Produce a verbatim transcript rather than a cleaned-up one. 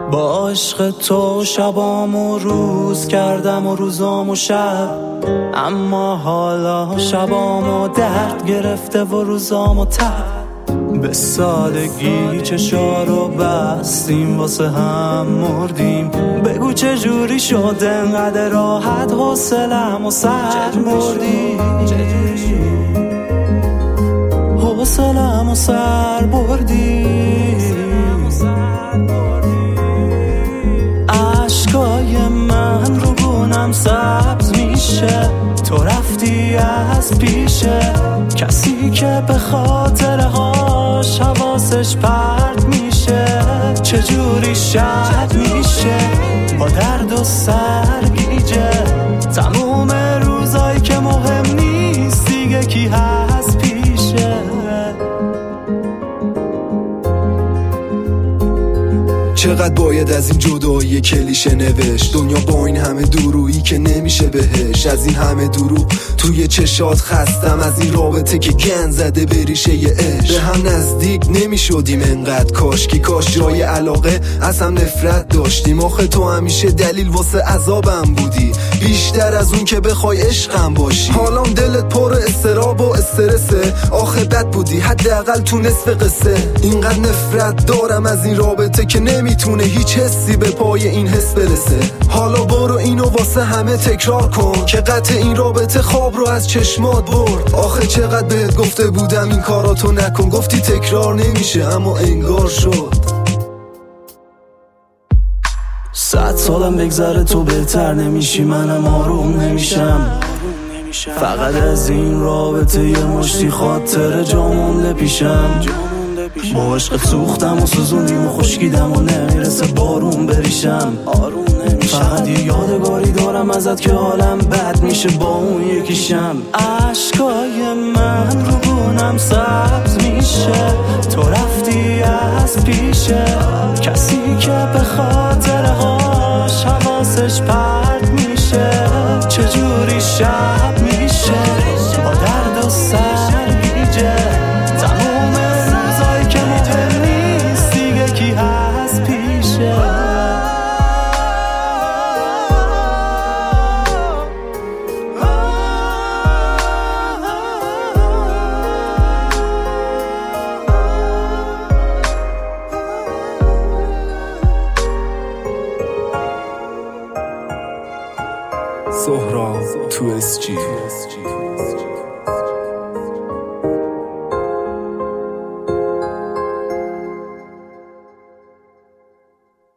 با عشق تو شبامو روز کردم و روزامو شب، اما حالا شبامو درد گرفته و روزامو تب. به سادگی چشارو بستیم واسه هم مردیم، بگو چجوری شد انقدر راحت حوصله‌ام و سر بردی، حوصله‌ام و سر بردی. عشقای من رو گونم سبز میشه، تو رفتی از پیشه، کسی که به خاطرهاش حواسش پرت میشه. چجوری شب میشه با درد و سرگیجه، تموم روزایی که مهم نیست دیگه کی هست پیشه. چقدر باید از این جدایی کلیشه نوشت، دنیا با این همه درویی که نمیشه بهش. از این همه دروغ توی چشات خستم، از این رابطه که گند زده به ریشه عشق. به هم نزدیک نمیشدیم انقدر، کاش که کاش جای علاقه از هم نفرت داشتیم. آخه تو همیشه دلیل واسه عذابم بودی، بیشتر از اون که بخوای عشقم باشی. حالا دلت پر استراب و استرسه، آخه بد بودی حداقل تو نصف قصه. اینقدر نفرت دارم از این رابطه که نمیتونه هیچ حسی به پای این حس برسه. حالا برو اینو واسه همه تکرار کن که قطع این رابطه خواب رو از چشمات برد. آخه چقدر بهت گفته بودم این کاراتو نکن، گفتی تکرار نمیشه اما انگار شد. صد سالم بگذره تو بهتر نمیشی، منم آروم نمیشم. فقط از این رابطه یه مشتی خاطر جا مونده پیشم. با عشق سوختم و سوزونیم و خشکیدم و نمیرسه بارون بریشم. فقط یه یادگاری دارم ازت که حالم بد میشه با اون یکیشم. عشقای من رو گونم سبز میشه، تو رفتی از پیشه، کسی که به خاطرهاش حواسش پرت میشه. چجوری شب میشه با درد و سرگیجه، تموم روزایی که مهم نیست دیگه کی هست پیشه. سهراب تو اس جی.